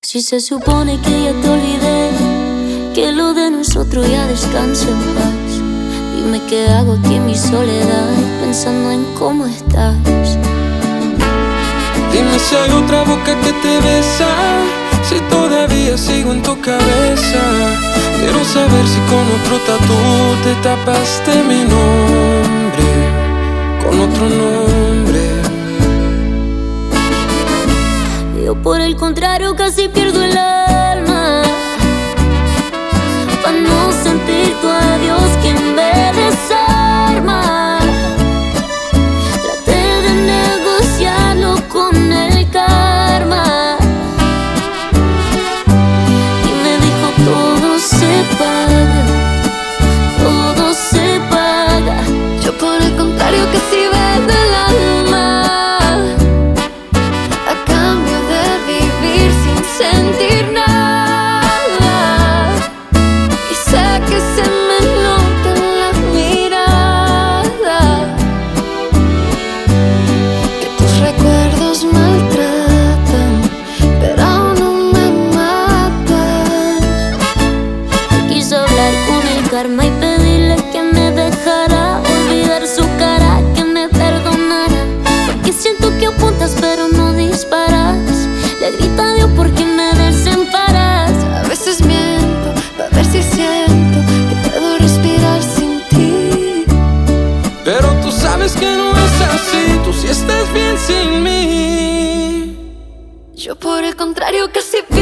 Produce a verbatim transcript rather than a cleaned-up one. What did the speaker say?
Si se supone que ya te olvidé, que lo de nosotros ya descansa en paz. Dime qué hago aquí en mi soledad, pensando en cómo estás. Dime si hay otra boca que te besa, si todavía sigo en tu cabeza. Quiero saber si con otro tatú te tapaste mi nombre, con otro nombre. Yo por el contrario casi pierdo el alma, pa' no sentir tu adiós que me desarma. Traté de negociarlo con el karma y me dijo todo se paga, todo se paga. Yo por el contrario casi vendo el alma sentir nada, y sé que se me nota en la mirada que tus recuerdos maltratan, pero aún no me matan. Quiso hablar con el karma y pedirle que me dejara olvidar su cara, que me perdonara, porque siento que apuntas pero no disparas. Le grita a Dios porque me desamparas. A veces miento para ver si siento que puedo respirar sin ti, pero tú sabes que no es así, tú sí estás bien sin mí. Yo por el contrario casi